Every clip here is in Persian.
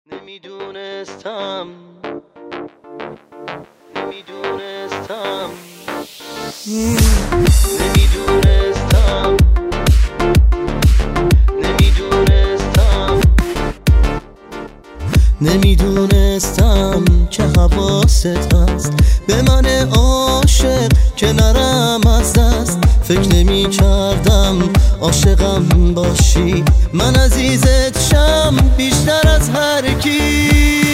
نمیدونستم نمیدونستم که حواست هست به من عاشق که نرم از دست. فکر نمی کردم عاشقم باشی، من عزیزت شم بیشتر از هر کی.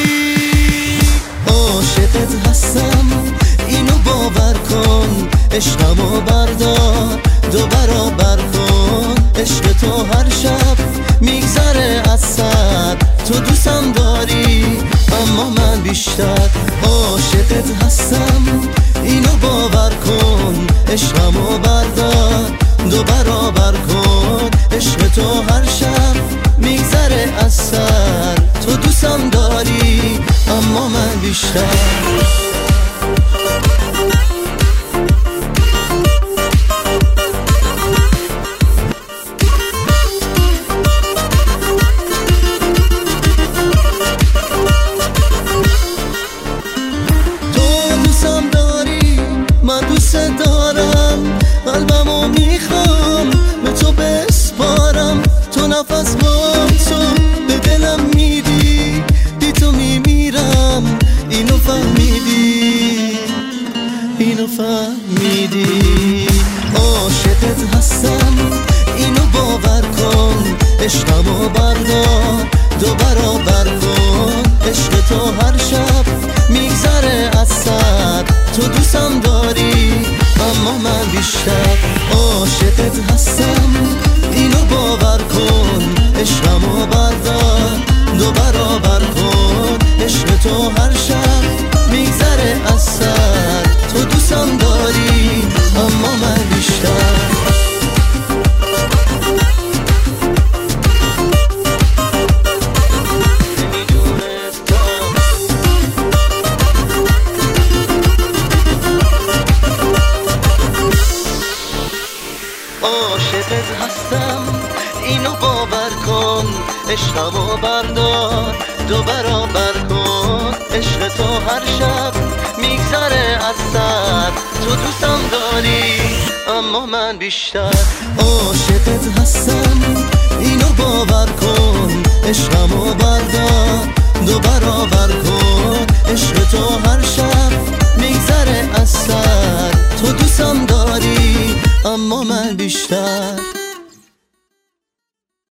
عاشقت هستم اینو باور کن، عشقمو بردار دو برابر کن. عشق تو هر شب میگذره از سر، تو دوستم داری اما من بیشتر. عاشقت هستم اینو باور کن، عشقمو بردار دو برابر کن. عشق تو هر شب میگذره از سر، تو دوستم داری اما من بیشتر. دوست دارم، قلبمو میخوام به تو بسپارم. تو نفس با تو به دلم میدی، بی تو میمیرم. اینو فهمیدی عاشقت هستم اینو باور کن، عشقمو بردار دو برابر کن. عشق تو هر شب میگذره از سر، تو دوستم داری اما من بیشتر. عاشقت هستم اینو باور کن، عشقمو بردار دو برابر کن. عشق تو هر شب میگذره از سر، تو دوستم داری اما من بیشتر. عاشقت هستم اینو باور کن، عشقمو بردار دو برابر کن. عشق تو هر شب میگذره از سر، تو دوستم داری اما من بیشتر. عاشقت هستم اینو باور کن، عشقم